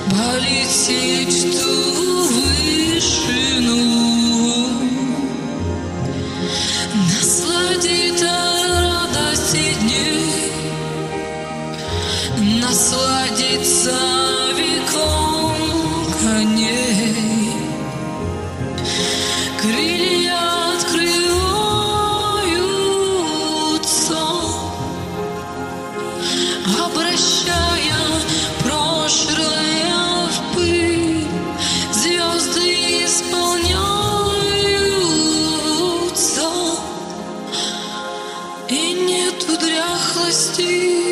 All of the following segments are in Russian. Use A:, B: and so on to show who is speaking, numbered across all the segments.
A: полететь в ту вышину, насладиться радости дней, насладиться веком коней. Крылья открываются, обращая прошлое в пыль. Звезды исполняются, и нету дряхлости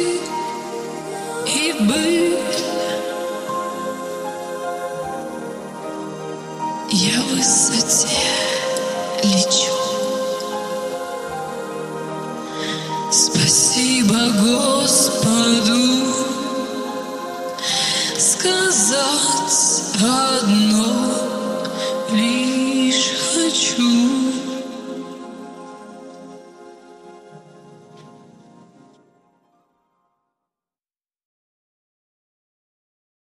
A: и быль. Я в высоте лечу. Спасибо Господу, сказать одно: